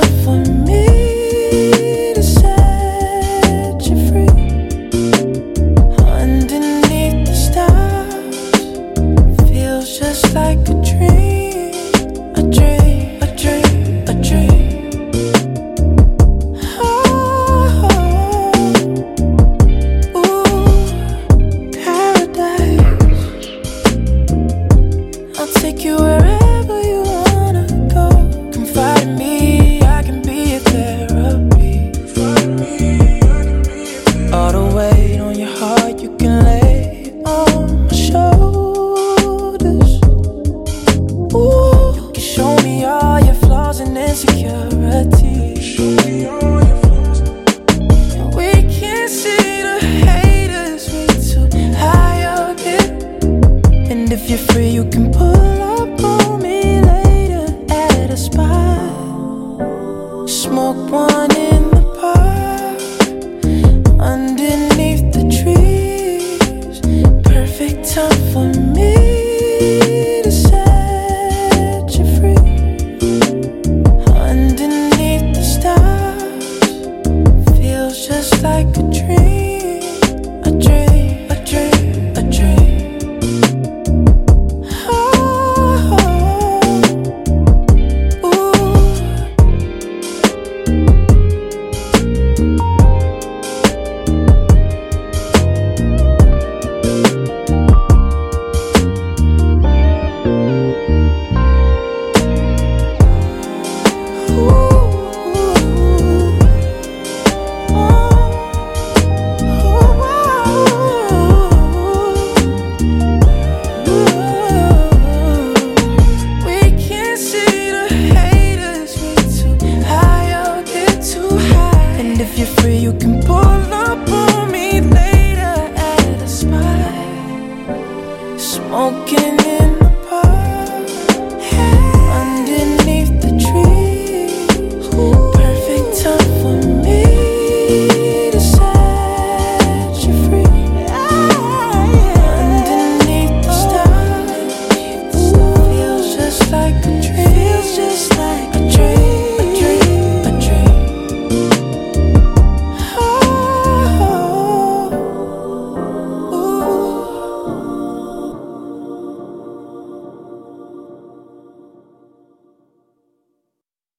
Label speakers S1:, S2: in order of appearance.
S1: time for me to set you free. Underneath the stars, feels just like a dream, a dream, a dream, a dream. Oh, ooh, paradise. I'll take you wherever you wanna go. Confide in me, I can be your therapy. All the weight on your heart you can lay on my shoulders. Ooh, you can show me all your flaws and insecurities. And we can see the haters way too high up here. And if you're free, you can pull up on me later at a spot. Smoke one in the park, underneath the trees. Perfect time for me to set you free. Underneath the stars, feels just like a dream, a dream, a dream, a dream. Oh, ooh. We can see the haters way too high up, get too high. And if you're free, you can pull